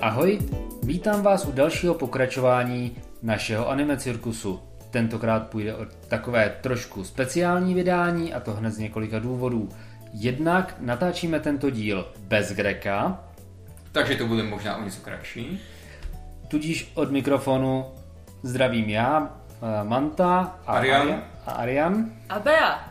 Ahoj, vítám vás u dalšího pokračování našeho anime cirkusu. Tentokrát půjde o takové trošku speciální vydání, a to hned z několika důvodů. Jednak natáčíme tento díl bez Greka, takže to bude možná o něco kratší. Tudíž od mikrofonu zdravím já, Manta a Arian. A Bea.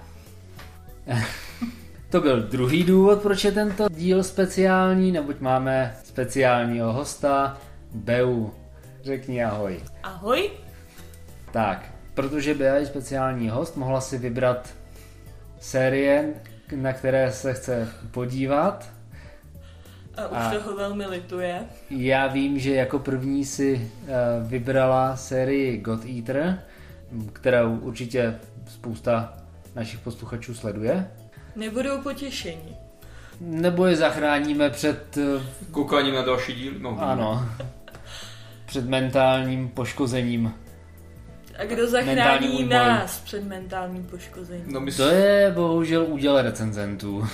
To byl druhý důvod, proč je tento díl speciální, neboť máme speciálního hosta, Beu. Řekni ahoj. Ahoj. Tak, protože Bea je speciální host, mohla si vybrat série, na které se chce podívat. A už toho velmi lituje. Já vím, že jako první si vybrala sérii God Eater, kterou určitě spousta našich posluchačů sleduje. Nebudou potěšení. Nebo je zachráníme před... koukáním na další díl? No, ano. Před mentálním poškozením. A kdo zachrání nás před mentálním poškozením? No, to je bohužel úděl recenzentů.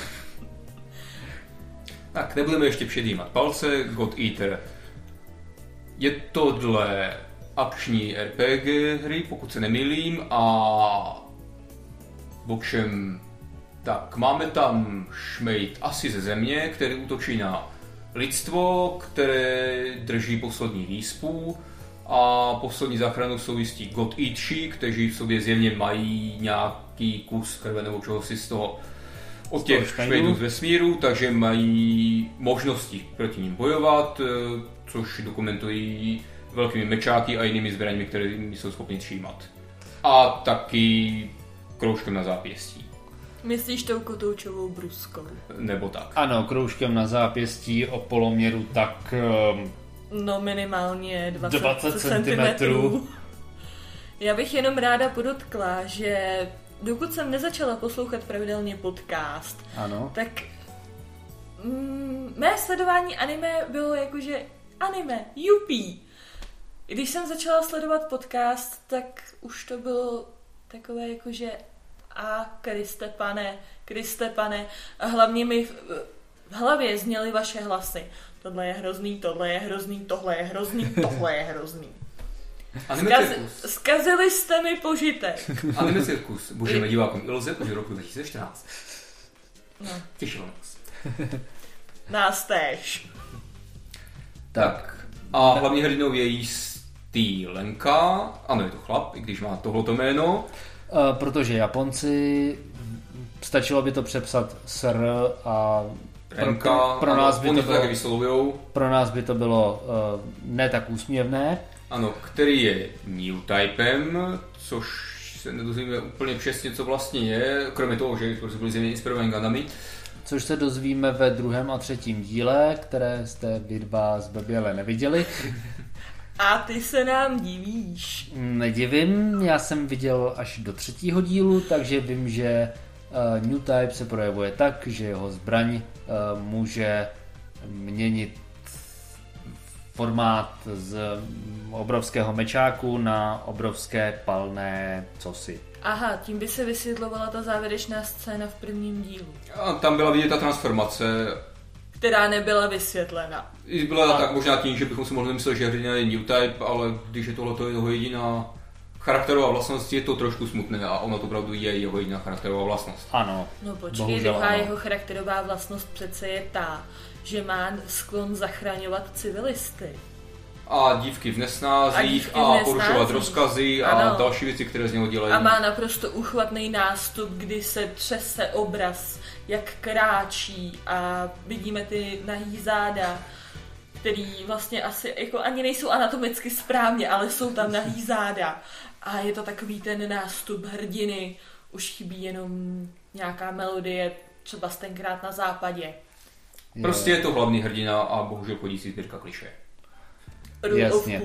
Tak, nebudeme ještě předjímat palce. God Eater. Je to dle akční RPG hry, pokud se nemýlím, a v občem tak máme tam šmejd asi ze země, který útočí na lidstvo, které drží poslední výspu, a poslední záchranu jsou jistí God Eatři, kteří v sobě zjevně mají nějaký kus krve nebo čehosi z toho od těch šmejdů z vesmíru, takže mají možnosti proti ním bojovat, což dokumentují velkými mečáky a jinými zbraněmi, které jsou schopni třímat. A taky kroužkem na zápěstí. Myslíš tou kotoučovou bruskou? Nebo tak. Ano, kroužkem na zápěstí o poloměru tak... No minimálně 20 cm. Já bych jenom ráda podotkla, že dokud jsem nezačala poslouchat pravidelně podcast, ano, tak mé sledování anime bylo jakože anime, jupí. Když jsem začala sledovat podcast, tak už to bylo takové jakože Kriste pane, a hlavně mi v hlavě zněly vaše hlasy. Tohle je hrozný, tohle je hrozný, tohle je hrozný, tohle je hrozný. Zkazili jste mi požitek. Anime cirkus. Můžeme divákům Ilze už roku 2014. No. Těšilo nás. Nás též. Tak. A hlavní hrdinou je jistý Lenka. Ano, je to chlap, i když má tohleto jméno. Protože Japonci, stačilo by to přepsat sr a pro nás by to bylo, pro nás by to bylo ne tak úsměvné. Ano, který je new typem, což se nedozvíme úplně přesně, co vlastně je, kromě toho, že byli zřejmě inspirovaní Gundamy. Což se dozvíme ve 2. a 3. díle, které jste vy dva zbaběle neviděli. A ty se nám divíš. Nedivím, já jsem viděl až do 3. dílu, takže vím, že New Type se projevuje tak, že jeho zbraň může měnit formát z obrovského mečáku na obrovské palné cosi. Aha, tím by se vysvětlovala ta závěrečná scéna v prvním dílu. A tam byla vidět ta transformace, která nebyla vysvětlena. Byla tak možná tím, že bychom si mohli myslet, že hrdina je new type, ale když je tohleto jeho jediná charakterová vlastnost, je to trošku smutné, a ona to opravdu je jeho jediná charakterová vlastnost. Ano. No počkej, druhá jeho charakterová vlastnost přece je ta, že má sklon zachraňovat civilisty. A dívky v nesnázích a porušovat rozkazy a další věci, které z něho dělají. A má naprosto uchvatný nástup, kdy se třese obraz, jak kráčí, a vidíme ty nahý záda, který vlastně asi jako ani nejsou anatomicky správně, ale jsou tam nahý záda. A je to takový ten nástup hrdiny, už chybí jenom nějaká melodie, třeba tenkrát na západě. Prostě je to hlavní hrdina a bohužel chodící sbírka klišé. Jasně.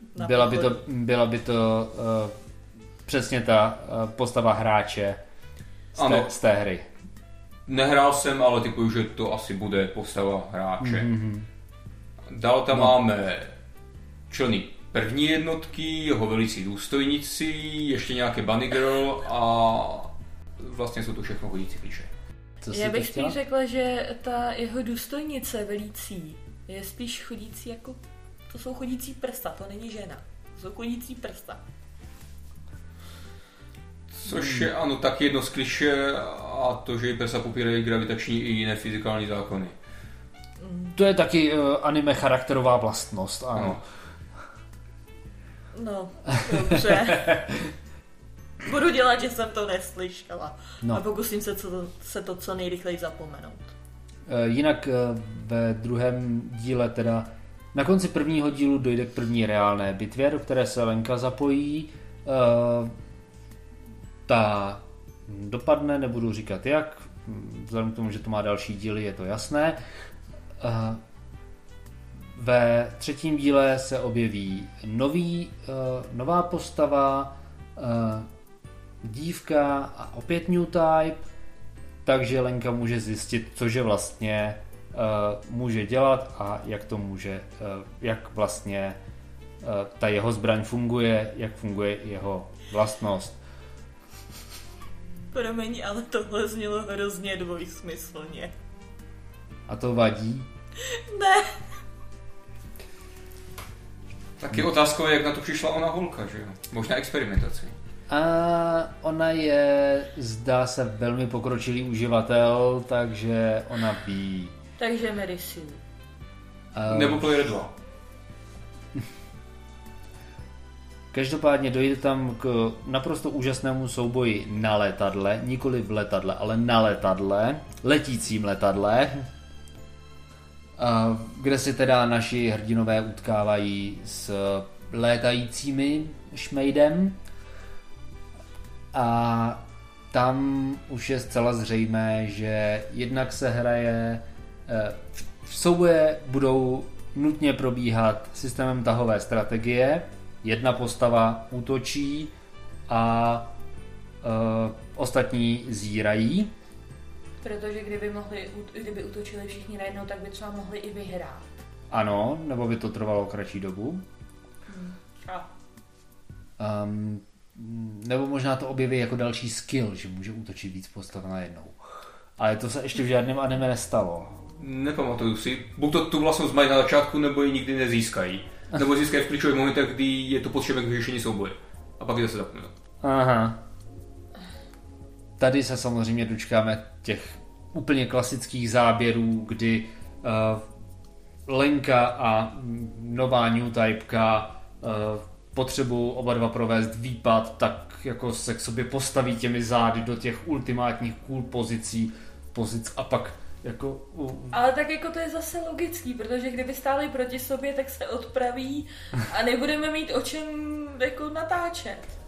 Byla by to přesně ta postava hráče z té hry. Nehrál jsem, ale typuju, že to asi bude postava hráče. Dál tam máme členy první jednotky, jeho velící důstojníci, ještě nějaké bunny girl a vlastně jsou to všechno chodící klišé. Já bych spíš řekla, že ta jeho důstojnice velící Je spíš chodící jako... To jsou chodící prsta, to není žena. To jsou chodící prsta. Což je ano tak jedno z klišé a to, že prsa popírají gravitační i jiné fyzikální zákony. To je taky anime charakterová vlastnost, ano. No, dobře. Budu dělat, že jsem to neslyšela. A pokusím se to co nejrychleji zapomenout. Jinak ve druhém díle teda na konci prvního dílu dojde k první reálné bitvě, do které se Lenka zapojí. Ta dopadne, nebudu říkat jak, vzhledem k tomu, že to má další díly, je to jasné. Ve třetím díle se objeví nová postava, dívka a opět new type, takže Lenka může zjistit, cože vlastně může dělat a jak to může, jak vlastně ta jeho zbraň funguje, jak funguje jeho vlastnost. Promiň, ale tohle znělo hrozně dvojsmyslně. A to vadí? Ne. Tak je otázkou, jak na to přišla ona holka, že jo? Možná experimentací. A ona je, zdá se, velmi pokročilý uživatel, takže ona ví. Takže Merisu. Nebo Player 2. Každopádně dojde tam k naprosto úžasnému souboji na letadle, nikoli v letadle, ale na letadle, letícím letadle, kde si teda naši hrdinové utkávají s létajícími šmejdem. A tam už je zcela zřejmé, že jednak se hraje, v souboje budou nutně probíhat systémem tahové strategie, jedna postava útočí a ostatní zírají. Protože kdyby útočili všichni najednou, tak by třeba mohli i vyhrát. Ano, nebo by to trvalo kratší dobu. Nebo možná to objeví jako další skill, že může útočit víc postav najednou. Ale to se ještě v žádném anime nestalo. Nepamatuju si. Buď to tu vlastnost mají na začátku, nebo ji nikdy nezískají. Nebo získají v klíčových momentech, kdy je to potřeba k vyřešení souboje. A pak je zase zapomenout. Aha. Tady se samozřejmě dočkáme těch úplně klasických záběrů, kdy Lenka a nová new typeka potřebují oba dva provést výpad, tak jako se k sobě postaví těmi zády do těch ultimátních cool pozic a pak jako... Ale tak jako to je zase logický, protože kdyby stáli proti sobě, tak se odpraví a nebudeme mít o čem jako natáčet.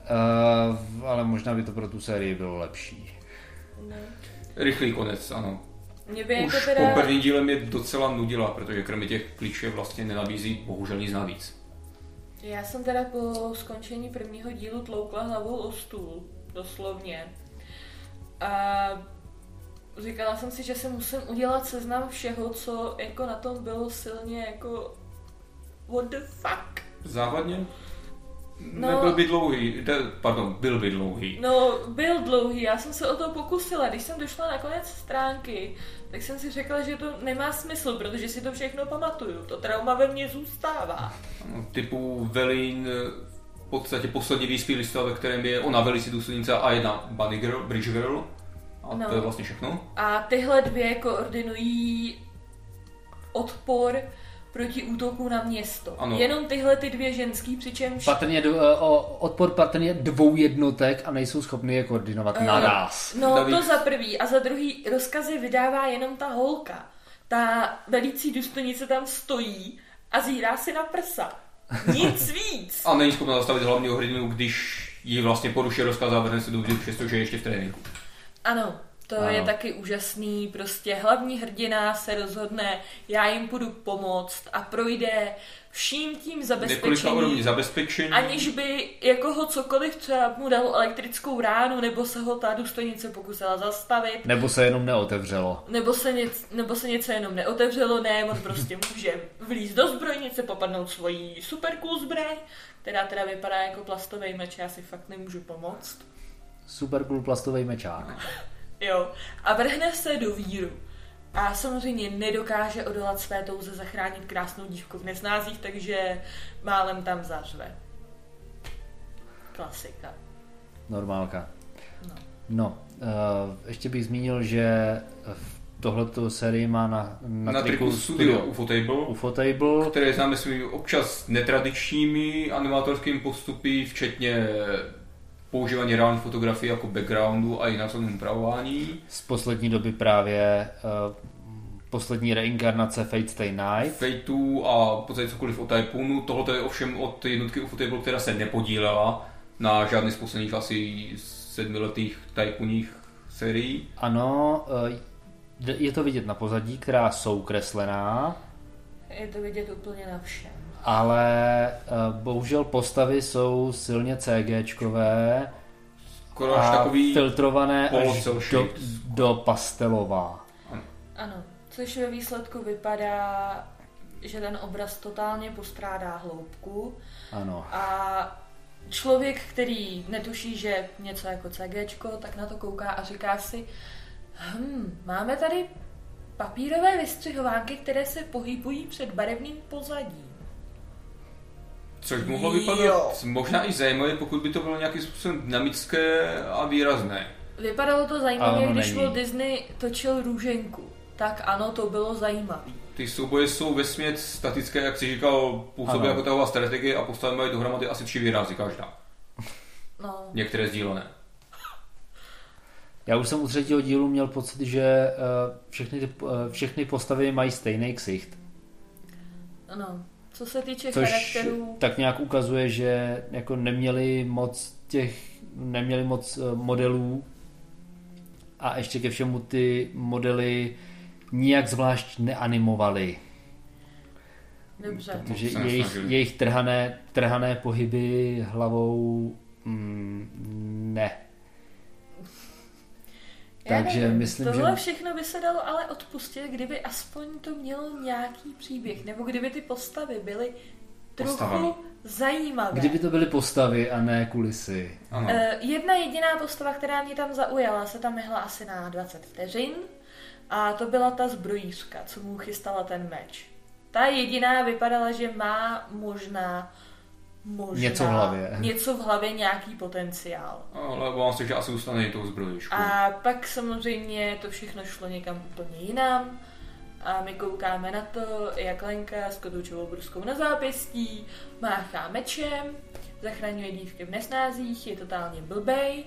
Ale možná by to pro tu sérii bylo lepší. No. Rychlý konec, ano. Mě by už jako teda... po prvním dílem je docela nudila, protože kromě těch klišé vlastně nenabízí bohužel nic navíc. Já jsem teda po skončení prvního dílu tloukla hlavou o stůl, doslovně. A říkala jsem si, že si musím udělat seznam všeho, co jako na tom bylo silně jako what the fuck. Závadně? No, nebyl by dlouhý, byl by dlouhý. No, byl dlouhý, já jsem se o to pokusila. Když jsem došla na konec stránky, tak jsem si řekla, že to nemá smysl, protože si to všechno pamatuju. To trauma ve mně zůstává. Typu Velin, v podstatě poslední výspělý lista, ve kterém je ona velicí důstojnice a jedna Bunny Girl, Bridge Girl. A no, to je vlastně všechno. A tyhle dvě koordinují odpor proti útoku na město. Ano. Jenom tyhle ty dvě ženský, přičemž... Odpor patrně 2 jednotek a nejsou schopni je koordinovat naraz. No, David. To za prvý. A za druhý, rozkazy vydává jenom ta holka. Ta velící důstojnice tam stojí a zírá si na prsa. Nic víc. A není schopna zastavit hlavního hrdinu, když jí vlastně poruší rozkaz a vrhne se do přestože je ještě v tréninku. Ano. To je taky úžasný, prostě hlavní hrdina se rozhodne, já jim půjdu pomoct a projde vším tím zabezpečení, aniž by jako ho cokoliv třeba mu dalo elektrickou ránu, nebo se ho ta důstojnice pokusila zastavit. Nebo se jenom neotevřelo. Nebo se něco jenom neotevřelo, ne, on prostě může vlízt do zbrojnice, popadnout svojí super cool zbraň, která teda vypadá jako plastový meč, já si fakt nemůžu pomoct. Super cool plastový mečák. Jo, a vrhne se do víru. A samozřejmě nedokáže odolat své touze zachránit krásnou dívku v nesnázích, takže málem tam zařve. Klasika. Normálka. No, ještě bych zmínil, že tohleto sérii má na triku studio Ufotable, které známe svými občas netradičními animátorskými postupy, včetně používání reálných fotografií jako backgroundu a i následném upravování. Z poslední doby právě poslední reinkarnace Fate Stay Night. Fateu a v podstatě cokoliv o Typhoonu. Tohle je ovšem od jednotky Ufotable, která se nepodílela na žádný z posledních asi 7letých Typhooních sérií. Ano, je to vidět na pozadí, která jsou kreslená. Je to vidět úplně na všem. Ale bohužel postavy jsou silně CGčkové a takový filtrované až do pastelová. Ano, což ve výsledku vypadá, že ten obraz totálně postrádá hloubku. Ano. A člověk, který netuší, že něco jako CGčko, tak na to kouká a říká si, máme tady papírové vystřihovánky, které se pohybují před barevným pozadím. Což mohlo vypadat možná i zajímavé, pokud by to bylo nějakým způsobem dynamické a výrazné. Vypadalo to zajímavě, když Walt Disney točil Růženku. Tak ano, to bylo zajímavé. Ty souboje jsou vesměs statické, jak si říkal, působí jako taková strategie a postavy mají dohromady asi 3 výrazy každá. No. Některé sdílené. Já už jsem u 3. dílu měl pocit, že všechny postavy mají stejný ksicht. Ano. Co se týče charakterů... tak nějak ukazuje, že jako neměli moc modelů a ještě ke všemu ty modely nijak zvlášť neanimovali. Dobře. Protože jejich trhané pohyby hlavou ne. Takže myslím, tohle všechno by se dalo ale odpustit, kdyby aspoň to mělo nějaký příběh, nebo kdyby ty postavy byly trochu zajímavé. Kdyby to byly postavy a ne kulisy. Jedna jediná postava, která mě tam zaujala, se tam myhla asi na 20 vteřin a to byla ta zbrojířka, co mu chystala ten meč. Ta jediná vypadala, že má možná něco v hlavě, nějaký potenciál. Ale obávám se, že asi zůstane i tou zbrojířkou. A pak samozřejmě to všechno šlo někam úplně jinam. A my koukáme na to, jak Lenka s kotoučovou bruskou na zápěstí máchá mečem, zachraňuje dívky v nesnázích, je totálně blbej.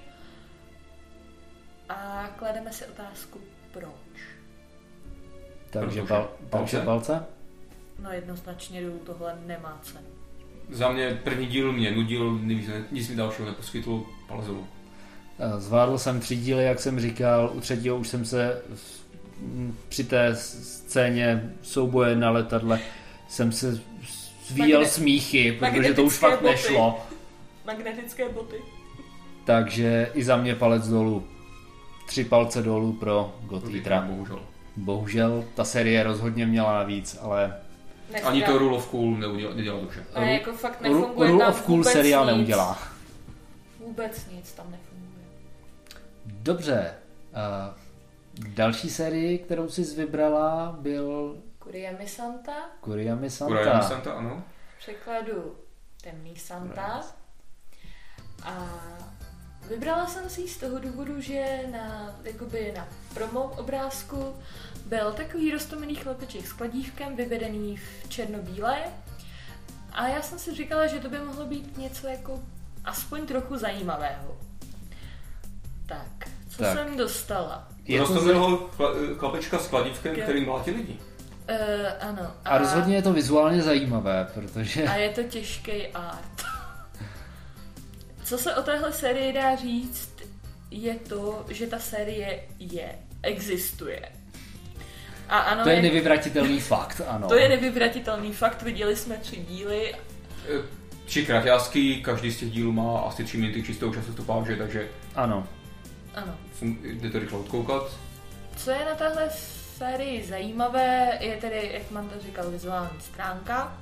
A klademe si otázku, proč? Takže palce? No jednoznačně tohle nemá cenu. Za mě první díl mě nudil, nic mi dalšího neposkytl, palezovou. Zvládl jsem 3 díly, jak jsem říkal, u 3. už jsem se při té scéně souboje na letadle jsem se zvíjel smíchy, protože to už fakt nešlo. Magnetické boty. Takže i za mě palec dolů. 3 palce dolů pro God Eatera. Bohužel ta série rozhodně měla navíc, ale... Ani to Rule of Cool nedělá dobře. A jako fakt nefunguje Rule tam of Cool seriál neudělá. Vůbec nic tam nefunguje. Dobře. Další série, kterou jsi vybrala, byl... Kuriyami Santa, ano. V překladu Temný Santa. A vybrala jsem si ji z toho důvodu, že na promo obrázku byl takový roztomilý chlapeček s kladívkem, vyvedený v černobílé. A já jsem si říkala, že to by mohlo být něco jako aspoň trochu zajímavého. Tak, co jsem dostala? Roztomilého chlapečka s kladívkem, který mlátí lidi. Ano. A rozhodně je to vizuálně zajímavé, protože... A je to těžký art. Co se o téhle sérii dá říct, je to, že ta série existuje. A ano, to je nevyvratitelný fakt, ano. To je nevyvratitelný fakt, viděli jsme 3 díly. 3 kraťásky, každý z těch dílů má asi 3 minuty čistou časostopáže, takže... Ano. Jde to rychle odkoukat. Co je na téhle sérii zajímavé, je tedy, jak mám to říkal, vizuální stránka,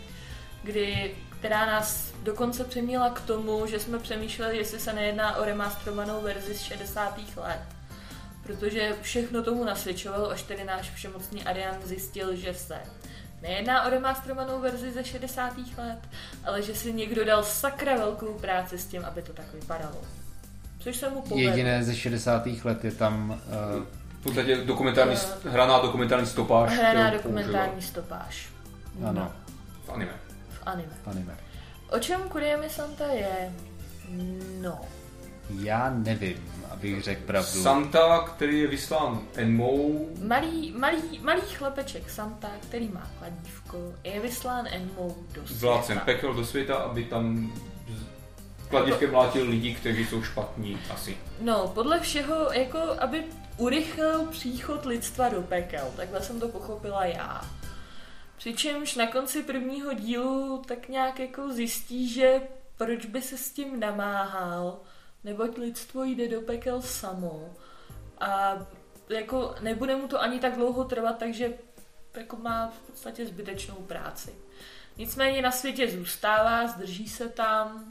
která nás dokonce přiměla k tomu, že jsme přemýšleli, jestli se nejedná o remasterovanou verzi z 60. let. protože všechno tomu nasvědčovalo, až tedy náš všemocný Arian zjistil, že se nejedná o remasterovanou verzi ze 60. let, ale že si někdo dal sakra velkou práci s tím, aby to tak vypadalo. Což se mu povedlo. Jediné ze 60. let je tam... V podstatě hraná dokumentární stopáž. Hraná dokumentární stopáž. Ano. V anime. V anime. O čem Kuriyami Santa je? No. Já nevím, abych řekl pravdu. Santa, který je vyslán Enmou. Malý chlapeček Santa, který má kladívko, je vyslán Enmou do světa. Vládcem pekel do světa, aby tam kladívkem mlátil lidi, kteří jsou špatní asi. No, podle všeho, jako aby urychlil příchod lidstva do pekel, takhle jsem to pochopila já. Přičemž na konci prvního dílu tak nějak jako zjistí, že proč by se s tím namáhal, neboť lidstvo jde do pekel samo a jako nebude mu to ani tak dlouho trvat, takže jako má v podstatě zbytečnou práci. Nicméně na světě zůstává, zdrží se tam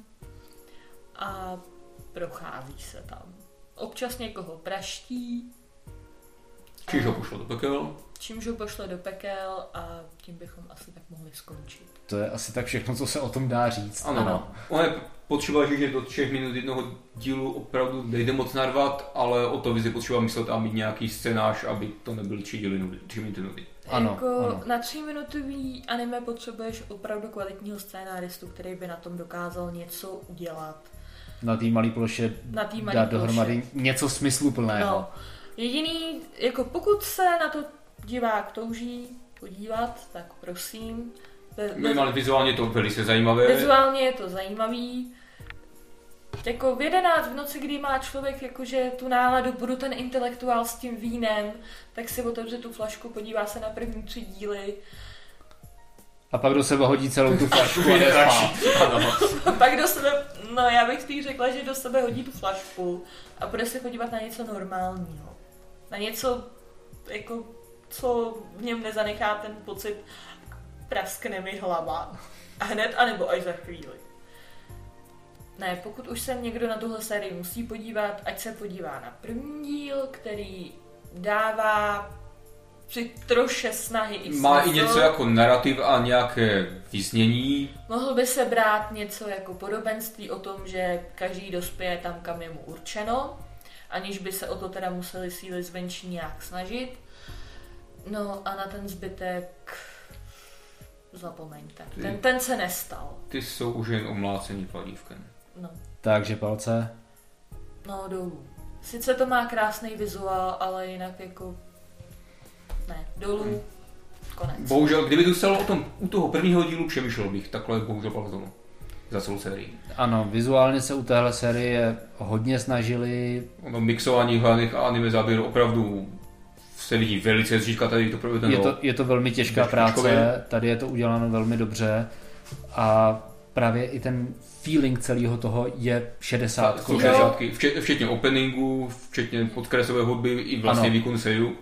a prochází se tam. Občas někoho praští. Čímž ho pošlo do pekel. Čímž ho pošle do pekel a tím bychom asi tak mohli skončit. To je asi tak všechno, co se o tom dá říct. Ano. Ono je potřeba říct, že do 3 minut jednoho dílu opravdu nejde moc narvat, ale o to vizi potřeba myslet a mít nějaký scénář, aby to nebyly 3 minuty nudy. Ano. Na 3minutový anime potřebuješ opravdu kvalitního scénáristu, který by na tom dokázal něco udělat. Na té malé ploše dát dohromady něco smysluplného. No. Jediný, jako pokud se na to divák touží podívat, tak prosím. Vizuálně je to velice zajímavé. Vizuálně je to zajímavý. Jako v 11 v noci, kdy má člověk jakože tu náladu, budu ten intelektuál s tím vínem, tak si otevře tu flašku, podívá se na první 3 díly. A pak do sebe hodí celou tu flašku a pak do sebe, no já bych spíš řekla, že do sebe hodí tu flašku a bude se podívat na něco normálního. Na něco, jako, co v něm nezanechá ten pocit praskne mi hlava. A hned, anebo až za chvíli. Ne, pokud už se někdo na tuhle sérii musí podívat, ať se podívá na první díl, který dává při troše snahy i smysl. Má i něco jako narrativ a nějaké vyznění. Mohl by se brát něco jako podobenství o tom, že každý dospěje tam, kam je mu určeno, aniž by se o to teda museli síly zvenčí nějak snažit. No a na ten zbytek zapomeňte. Ten se nestal. Ty jsou už jen omlácený kladívkem. No. Takže palce? No dolů. Sice to má krásný vizuál, ale jinak jako ne, dolů, konec. Bohužel, kdyby to stalo o tom, u toho prvního dílu přemýšlel bych, takhle bohužel pak tomu za celou sérii. Ano, vizuálně se u téhle série hodně snažili. Ono mixování hlavních anime záběrů opravdu se vidí velice zřídka, tady to právě ten je to velmi těžká práce, tady je to uděláno velmi dobře a právě i ten feeling celého toho je 60. Včetně openingu, včetně podkreslové hudby i vlastně výkonu seju.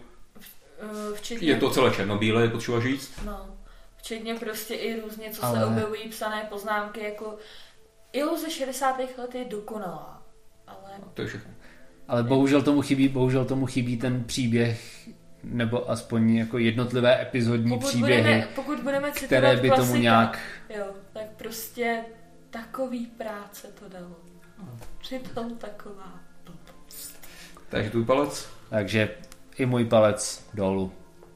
Je to celé černobílé, je potřeba říct. No, včetně prostě i různě, co se objevují psané poznámky, jako iluze 60. let je dokonalá. Ale... No, to je všechno. Ale bohužel tomu chybí ten příběh, nebo aspoň jako jednotlivé epizodní příběhy, pokud budeme citovat které by klasika, tomu nějak... Jo, tak prostě takový práce to dalo. Přitom taková blbost. Takže tvůj palec? Takže i můj palec dolů.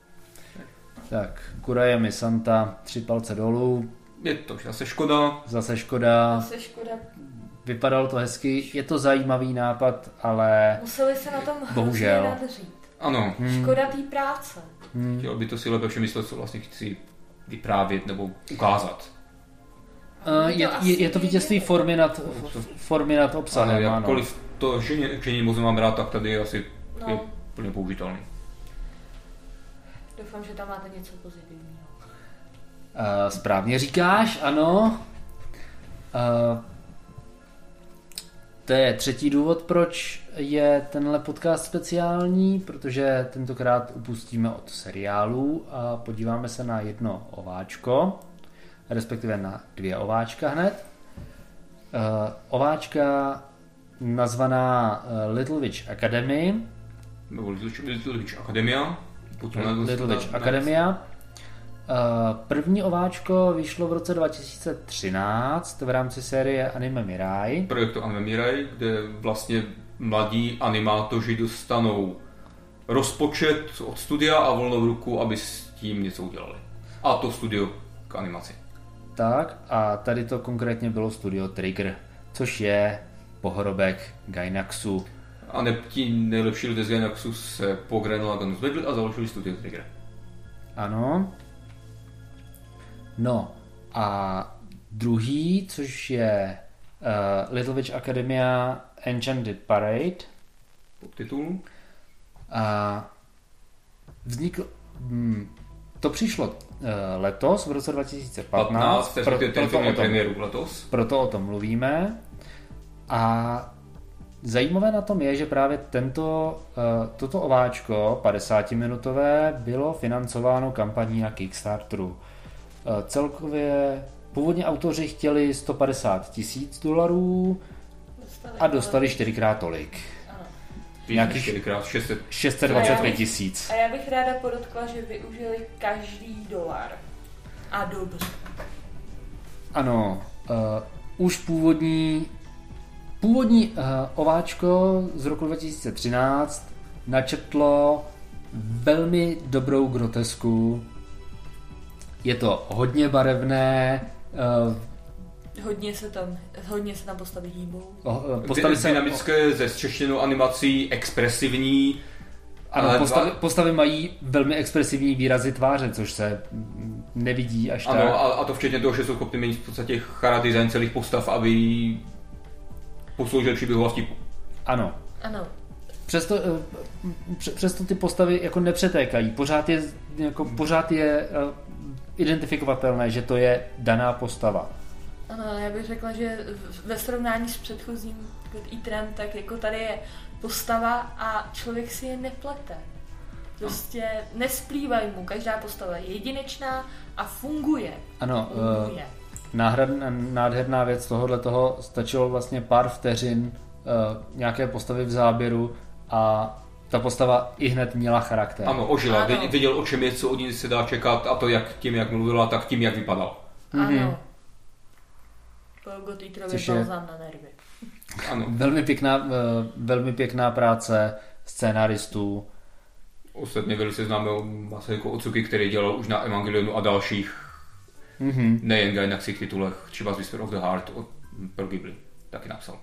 Tak, Kuriyami Santa, 3 palce dolů. Je to zase škoda. Zase škoda. Vypadalo to hezky, je to zajímavý nápad, ale museli se na tom bohužel nadřít. Ano. Škoda té práce. Chtěl by to si lépe přemyslet, co vlastně chci vyprávět nebo ukázat. Je to vítězství formy nad obsahem. Ale jakkoliv to ženě moc mám rád, tak tady asi je plně použitelný. Doufám, že tam máte něco pozitivního. Správně říkáš, ano. To je 3. důvod, proč je tenhle podcast speciální, protože tentokrát upustíme od seriálů a podíváme se na jedno ováčko, respektive na 2 ováčka hned. Ováčka nazvaná Little Witch Academy nebo Little Witch Academia. Little Witch Academia. První ováčko vyšlo v roce 2013 v rámci série Anime Mirai. Projektu Anime Mirai, kde vlastně mladí animátoři dostanou rozpočet od studia a volnou ruku, aby s tím něco udělali. A to studio k animaci. Tak a tady to konkrétně bylo studio Trigger, což je pohrobek Gainaxu. A ti nejlepší lidé z Gainaxu se po Gurren Laganu zvedli a založili studio Trigger. Ano. No a druhý, což je Little Witch Academia Enchanted Parade. Podtitul. A vznikl... To přišlo letos, v roce 2015. Proto o tom mluvíme. A zajímavé na tom je, že právě toto ováčko 50-minutové bylo financováno kampaní na Kickstarteru. Celkově původně autoři chtěli $150,000 a dostali 4x tolik. Nějakých 625 000. A já bych ráda podotkla, že využili každý dolar. A dobře. Ano, už původní ováčko z roku 2013 načetlo velmi dobrou grotesku. Je to hodně barevné. Hodně se tam postavy hýbou. Postavy se dynamické, ze zčeštěnou animací, expresivní. Ano, postavy mají velmi expresivní výrazy tváře, což se nevidí až tak. Ano, a to včetně toho, že jsou schopni měnit v podstatě chara design celých postav, aby posloužil příběhu a vtipu. Ano. Přesto ty postavy jako nepřetékají. Pořád je identifikovatelné, že to je daná postava. Ano, já bych řekla, že ve srovnání s předchozím God Eaterem, tak jako tady je postava a člověk si je neplete. Prostě nesplývají mu, každá postava je jedinečná a funguje. Ano, nádherná věc toho stačilo vlastně pár vteřin nějaké postavy v záběru a ta postava i hned měla charakter. Ano, ožila, věděl, o čem je, co od ní se dá čekat, a to jak tím, jak mluvila, tak tím, jak vypadal. Ano. To God Eaterovi balzám na nervy. Ano. Velmi pěkná práce scénaristů. Ostatně velice známe Masahiko Otsuki, který dělal už na Evangelionu a dalších nejen Gainaxích titulech, třeba z Whisper of the Heart pro Ghibli taky napsal.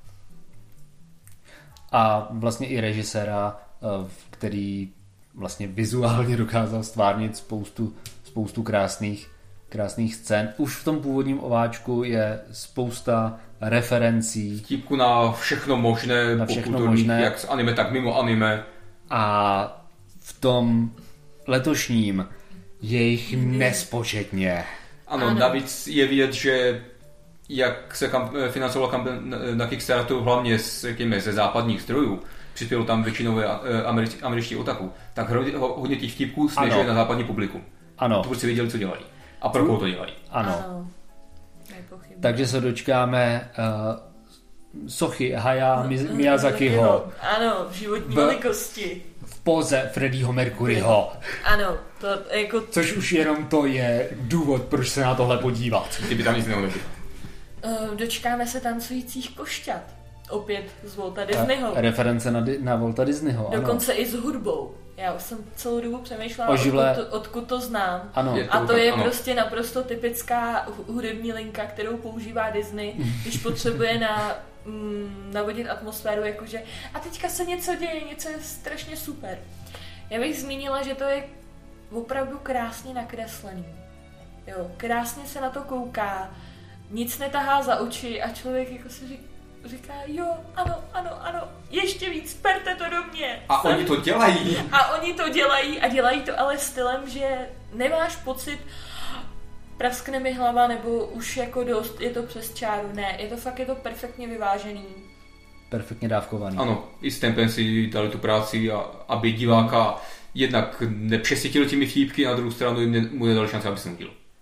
A vlastně i režiséra, který vlastně vizuálně dokázal stvárnit spoustu krásných scén. Už v tom původním ováčku je spousta referencí. Vtípku na všechno možné, jak z anime, tak mimo anime. A v tom letošním je jich nespočetně. Ano, navíc je vidět, že jak se financovala na Kickstarteru hlavně ze západních zdrojů, přispělo tam většinou američtí otaku, tak hodně těch vtipků směřuje na západní publikum. Ano. To prostě věděli, co dělají. A pro koho to dělají. Ano. Takže se dočkáme sochy Hayao Miyazakiho. Ano, v životní velikosti. V poze Freddieho Mercuryho. Ano, to jako... Což už jenom to je důvod, proč se na tohle podívat. Kdyby tam nic nebylo. Dočkáme se tancujících košťat. Opět z Walta Disneyho. Reference na Walta Disneyho. Dokonce i s hudbou. Já už jsem celou dobu přemýšlela, odkud to znám. Ano. A to je prostě naprosto typická hudební linka, kterou používá Disney, když potřebuje navodit atmosféru, jakože a teďka se něco děje, něco je strašně super. Já bych zmínila, že to je opravdu krásně nakreslený. Jo, krásně se na to kouká, nic netahá za oči a člověk jako si říká, jo, ano, ještě víc, perte to do mě. A oni to dělají. A dělají to ale stylem, že nemáš pocit, praskne mi hlava, nebo už jako dost, je to přes čáru. Ne, je to perfektně vyvážený. Perfektně dávkovaný. Ano, i s tempem si dali tu práci, aby diváka jednak nepřesytil těmi vtípky, na druhou stranu mu nedali šanci, aby se nudil.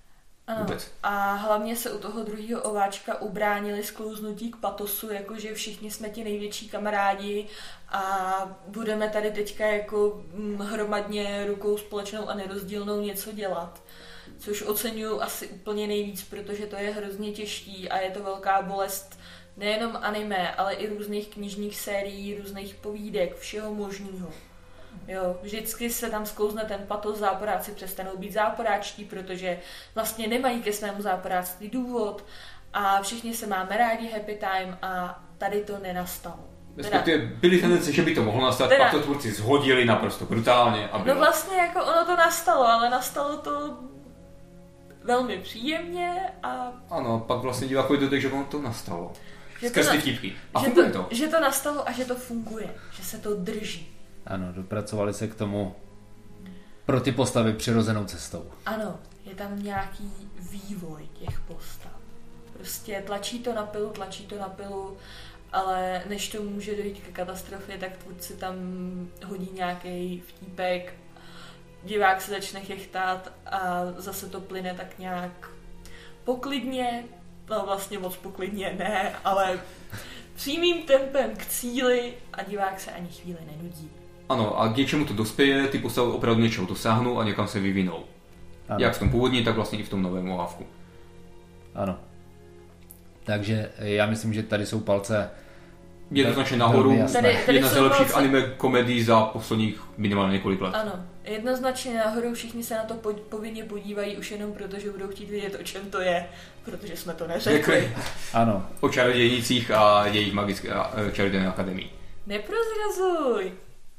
Ano, vůbec. a hlavně se u toho druhého ováčka ubránili sklouznutí k patosu, jakože všichni jsme ti největší kamarádi a budeme tady teďka jako hromadně rukou společnou a nerozdílnou něco dělat. Což oceňuju asi úplně nejvíc, protože to je hrozně těžký a je to velká bolest nejenom anime, ale i různých knižních sérií, různých povídek, všeho možného. Jo, vždycky se tam sklouzne ten patos, záporáci přestanou být záporáčtí, protože vlastně nemají ke svému záporáctví důvod a všichni se máme rádi, happy time a tady to nenastalo. Respektive byly tendence, že by to mohlo nastat, pak to tvůrci zhodili naprosto brutálně. A bylo. No vlastně jako ono to nastalo, ale nastalo to velmi příjemně a... Ano, pak vlastně divákovi dojde, že ono to nastalo. Skrz ty vtipky. A funguje to. Že to nastalo a že to funguje, že se to drží. Ano, dopracovali se k tomu pro ty postavy přirozenou cestou. Ano, je tam nějaký vývoj těch postav. Prostě tlačí to na pilu, ale než to může dojít ke katastrofě, tak tvůrci tam hodí nějaký vtípek, divák se začne chechtat a zase to plyne tak nějak poklidně, no vlastně moc poklidně ne, ale přímým tempem k cíli a divák se ani chvíli nenudí. Ano, a k něčemu to dospěje, ty postavy opravdu něčeho dosáhnou a někam se vyvinou. Ano. Jak v tom původní, tak vlastně i v tom novém ohávku. Ano. Takže já myslím, že tady jsou palce jednoznačně nahoru. Tady jedna z nejlepších anime komedií za posledních minimálně několik let. Ano, jednoznačně nahoru, všichni se na to povinně podívají už jenom proto, že budou chtít vědět, o čem to je, protože jsme to neřekli. Ano. O čarodějnicích a jejich magické čarodějné akademii. Neprozrazuj!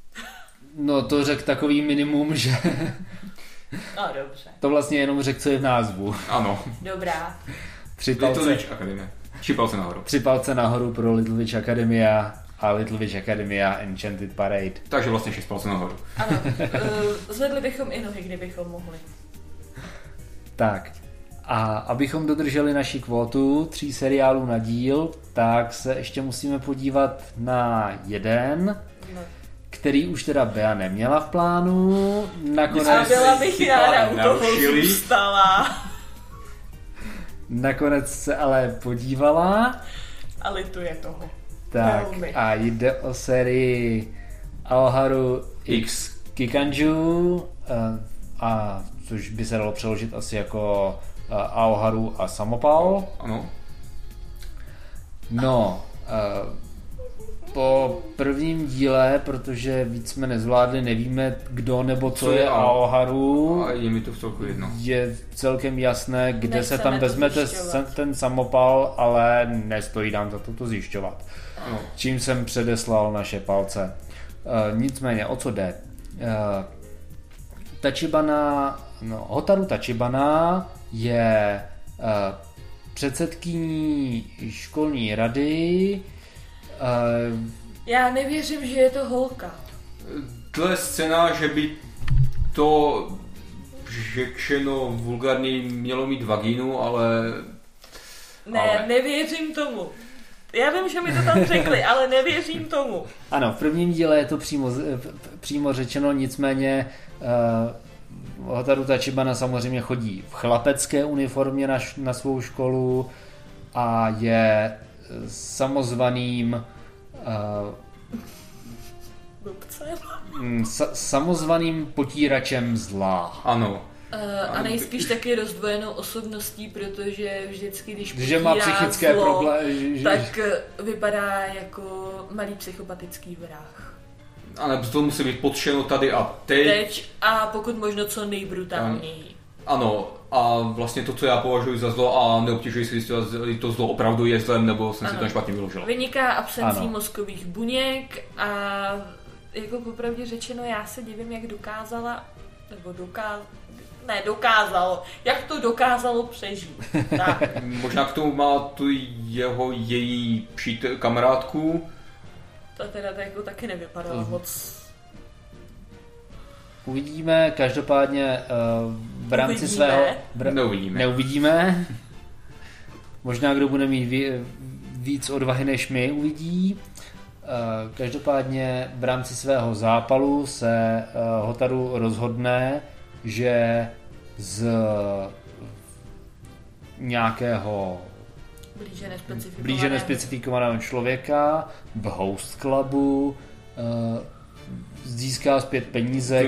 No to řek takový minimum, že... No dobře. To vlastně jenom řek, co je v názvu. Ano. Dobrá. Little Witch Academia. 3 palce nahoru. 3 palce nahoru pro Little Witch Academia a Little Witch Academia Enchanted Parade. Takže vlastně 6 palce nahoru. Ano, zvedli bychom i nohy, kdybychom mohli. Tak. A abychom dodrželi naši kvótu 3 seriálů na díl, tak se ještě musíme podívat na jeden, který už teda Bea neměla v plánu. Nakonec... A byla bych ráda u toho zůstala. Nakonec se ale podívala. A lituje toho. Tak a jde o sérii Aoharu X Kikanju, a což by se dalo přeložit asi jako Aoharu a Samopal. Ano. No, po prvním díle, protože víc jsme nezvládli, nevíme kdo nebo co je Aoharu. A je mi to v celku jedno. Je celkem jasné, kde se tam vezmete ten Samopal, ale nestojí nám za to zjišťovat. Ano. Čím jsem předeslal naše palce. Nicméně, o co jde? Hotaru Tachibana je předsedkyní školní rady. Já nevěřím, že je to holka. Tle scéna, že by to řečeno vulgárně mělo mít vagínu, ale... Nevěřím tomu. Já vím, že mi to tam řekli, ale nevěřím tomu. Ano, v prvním díle je to přímo řečeno, nicméně Hotaru Tachibana samozřejmě chodí v chlapecké uniformě na svou školu a je samozvaným samozvaným potíračem zla. Ano. A nejspíš taky rozdvojenou osobností, protože vždycky, když potírá má psychické zlo, problémy, tak vypadá jako malý psychopatický vrah. Ale to musí být potřeno tady a teď. A pokud možno co nejbrutálněji. Ano, a vlastně to, co já považuji za zlo a neobtěžuji si jestli to zlo opravdu je zlem, nebo jsem si to špatně vyložil. Vyniká absencí mozkových buněk a jako popravdě řečeno, já se divím, jak dokázalo, jak to dokázalo přežít. Tak. Možná k tomu má tu její kamarádku. To teda jako taky nevypadalo moc. Uvidíme, každopádně v rámci svého... Neuvidíme. Možná kdo bude mít víc odvahy než my, uvidí. Každopádně v rámci svého zápalu se Hotaru rozhodne, že z nějakého blíže nespecifikovaného člověka v host clubu, získá zpět peníze,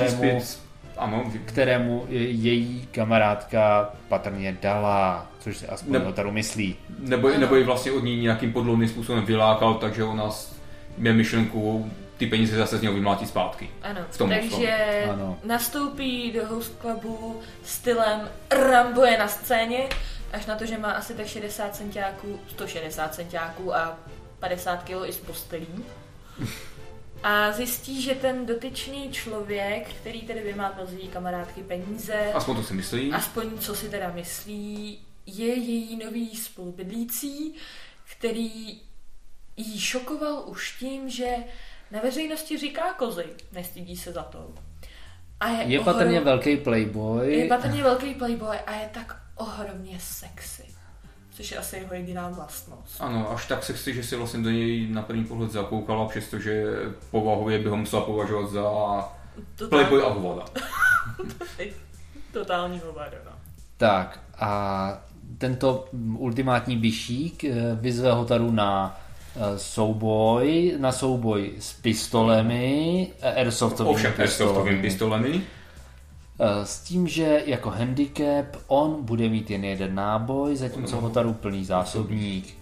kterému její kamarádka patrně dala, což se aspoň Hotaru myslí. Nebo ji vlastně od ní nějakým podlomným způsobem vylákal, takže ona měl myšlenku ty peníze zase z něho vymlátí zpátky. Ano, takže nastoupí do host clubu stylem Rambo je na scéně, až na to, že má asi tak 60 centiáků, 160 centiáků a 50 kg i z postelí. A zjistí, že ten dotyčný člověk, který tedy vymátl z její kamarádky peníze, aspoň to si myslí, aspoň co si teda myslí, je její nový spolubydlící, který jí šokoval už tím, že na veřejnosti říká kozy, nestydí se za to. A je patrně velký playboy. Je patrně velký playboy a je tak ohromně sexy. Což je asi jeho jediná vlastnost. Ano, až tak sexy, že si vlastně do něj na první pohled zakoukala, přestože povahově by ho musela považovat za playboy a hovada. Totální hovada, no. Tak a tento ultimátní bišík vyzve Hotaru na souboj s pistolemi, airsoftovými pistolemi. S tím, že jako handicap on bude mít jen jeden náboj, zatímco Hotaru plný zásobník.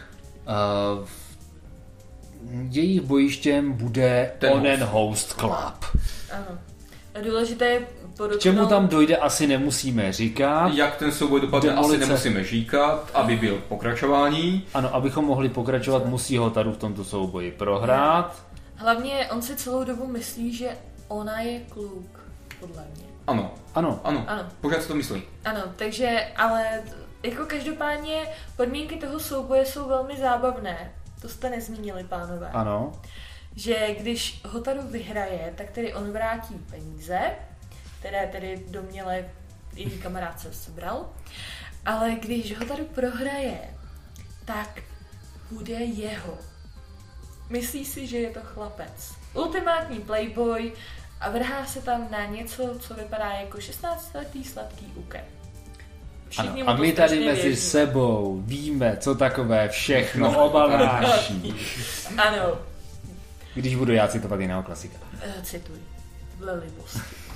Jejich bojištěm bude onen host club. Ano. A důležité je k čemu tam dojde, asi nemusíme říkat. Jak ten souboj dopadne, asi nemusíme říkat, aby byl pokračování. Ano, abychom mohli pokračovat, musí Hotaru v tomto souboji prohrát. Hlavně on si celou dobu myslí, že ona je kluk, podle mě. Ano. Pořád si to myslí. Ano, takže, ale jako každopádně podmínky toho souboje jsou velmi zábavné. To jste nezmínili, pánové. Ano. Že když Hotaru vyhraje, tak tedy on vrátí peníze, které tedy domněle její kamarádce sebral. Ale když Hotaru prohraje, tak bude jeho. Myslí si, že je to chlapec. Ultimátní playboy a vrhá se tam na něco, co vypadá jako 16letý sladký uke. Ano, a my tady mezi sebou víme, co takové všechno obaláší. Ano. Když budu já citovat jiného klasika. Cituj. Dle libosti.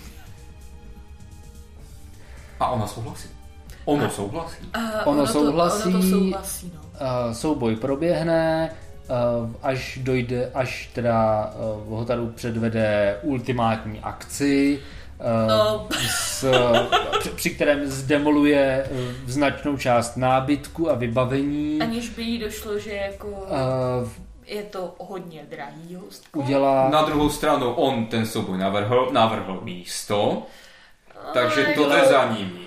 A ona souhlasí. Ono souhlasí. Ono to souhlasí, no. Souboj proběhne, až teda Hotaru předvede ultimátní akci, při kterém zdemoluje značnou část nábytku a vybavení. Aniž by jí došlo, že jako je to hodně drahý hostko. Na druhou stranu on ten souboj navrhl místo, takže to je za nimi.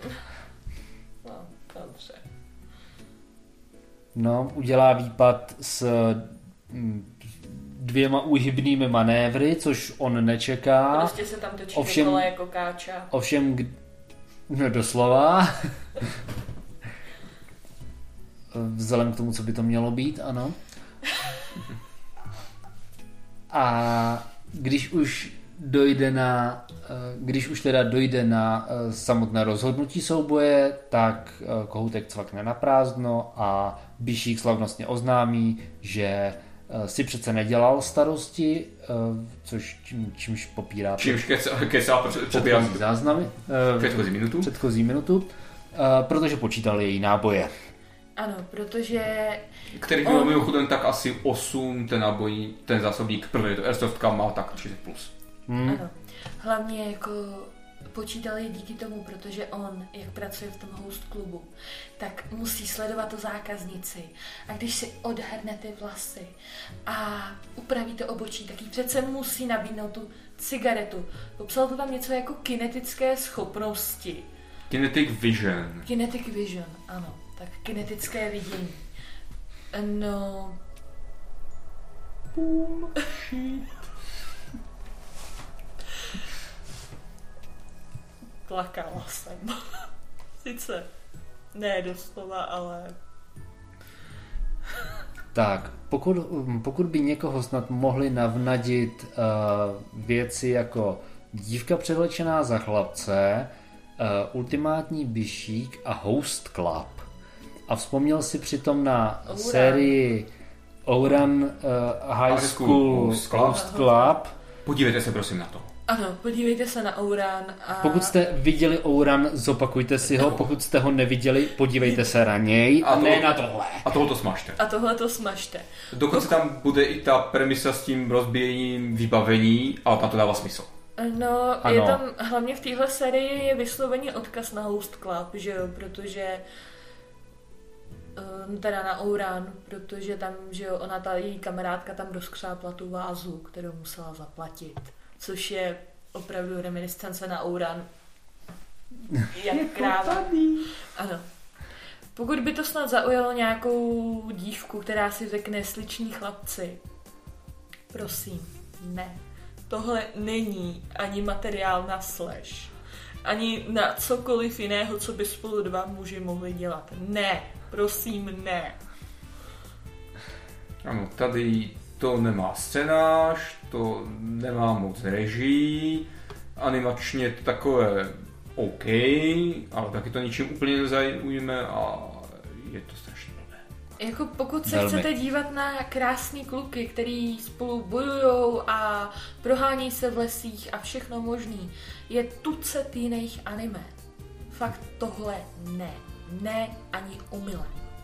Dobře. No, udělá výpad s 2 úhybnými manévry, což on nečeká. Prostě se tam točí dokola jako káča. Ovšem, doslova. Vzhledem k tomu, co by to mělo být, ano. A když už teda dojde na samotné rozhodnutí souboje, tak kohoutek cvakne na prázdno a Bišík slavnostně oznámí, že si přece nedělal starosti, čímž popírá záznamy předchozí minutu, protože počítal její náboje. Ano, protože který bylo mimochodem tak asi 8, ten zásobník první, to airsoftka má tak 30+. Ano, hlavně jako počítal je díky tomu, protože on, jak pracuje v tom host klubu, tak musí sledovat tu zákaznici. A když si odhrne ty vlasy a upraví to obočí, tak jí přece musí nabídnout tu cigaretu. Popsal to tam něco jako kinetické schopnosti. Kinetic vision. Kinetic vision, ano. Tak kinetické vidění. No... Plakala jsem. Sice ne doslova, ale... Tak, pokud by někoho snad mohli navnadit věci jako dívka převlečená za chlapce, Ultimátní bišík a Host Club. A vzpomněl si přitom na Ouran. sérii Ouran High School Host Club. Podívejte se prosím na to. Ano, podívejte se na Ouran a... Pokud jste viděli Ouran, zopakujte si ho. Pokud jste ho neviděli, podívejte se na něj. A ne na tohle. A tohle to smažte. A tohle to smažte. Dokonce tam bude i ta premisa s tím rozbíjením vybavení, ale tam to dává smysl. No, Ano. je tam, hlavně v téhle sérii je vysloveně odkaz na Host Club, že jo, protože teda na Ouran, protože tam, že jo, ona, ta její kamarádka tam rozkřápla tu vázu, kterou musela zaplatit, což je opravdu reminiscence na Ouran. Jak kráva. Ano. Pokud by to snad zaujalo nějakou dívku, která si řekne sliční chlapci, prosím, ne. Tohle není ani materiál na slash, ani na cokoliv jiného, co by spolu dva muži mohli dělat. Ne, prosím, ne. Ano, tady to nemá scénář, to nemá moc režii, animačně je to takové OK, ale taky to ničím úplně nezaujíme a je to strašně blbé. Jako pokud se Velmi. chcete dívat na krásný kluky, který spolu bojujou a prohání se v lesích a všechno možný, je tucet jiných anime. Fakt tohle ne. Ne ani omylem.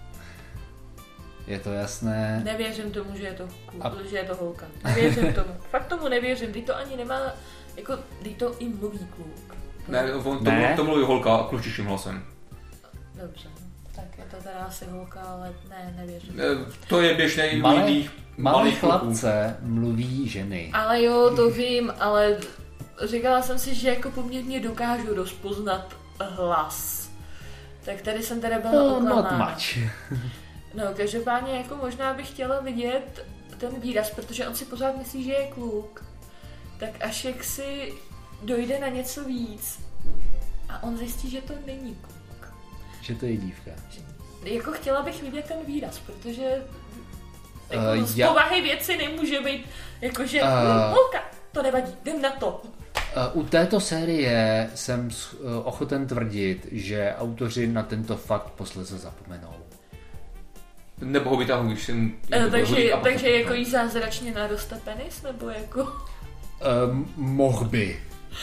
Je to jasné. Nevěřím tomu, že je to, A- že je to holka. Nevěřím tomu. Fakt tomu nevěřím. Ty to ani nemá, jako, ty to i mluví kluk. Ne, on Ne. to mluví holka klučičím hlasem. Dobře. Tak je to teda asi holka, ale ne, nevěřím. To je běžné i u Malé jiných malých kluků. chlapce mluví ženy. Ale jo, to vím, ale říkala jsem si, že jako poměrně dokážu rozpoznat hlas. Tak tady jsem teda byla Not oklamána. much. No, každopádně jako možná bych chtěla vidět ten výraz, protože on si pořád myslí, že je kluk. Tak až jak si dojde na něco víc a on zjistí, že to není kluk. Že to je dívka. Jako chtěla bych vidět ten výraz, protože jako z já- povahy věci nemůže být jakože holka, to nevadí, jdem na to. U této série jsem ochoten tvrdit, že autoři na tento fakt posledce zapomenou. Nebo ho vytáhnu, když jsem... Takže jako jí zázračně naroste penis, nebo jako... Mohl by.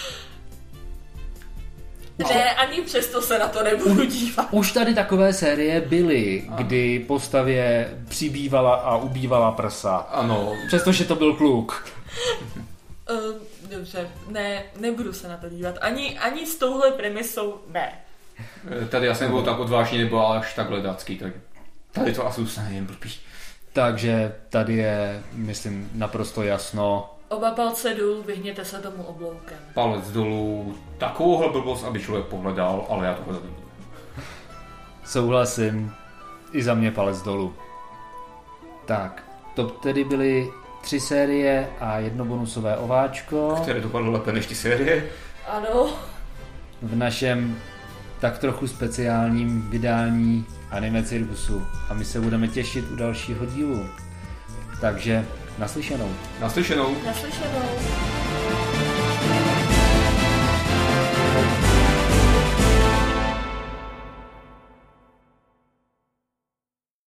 Ne, ani přesto se na to nebudu dívat. Už tady takové série byly, kdy postavě přibývala a ubývala prsa. Ano, Přestože to byl kluk. Dobře, ne, nebudu se na to dívat. Ani s touhle premisou ne. tady asi nebylo tak odvážný, nebo až tak ledácký, tak tady to asi zůstane jen blbý. Takže tady je, myslím, naprosto jasno. Oba palce dolů, vyhněte se tomu obloukem. Palec dolů, takovouhle blbost, aby člověk pohledal, ale já to hledat nebudu. Souhlasím. I za mě palec dolů. Tak, to tedy byly 3 série a 1 bonusové ováčko Které dopadlo lépe než ty série. Ano, v našem tak trochu speciálním vydání Anime Cirkusu. A my se budeme těšit u dalšího dílu. Takže naslyšenou. Naslyšenou. naslyšenou.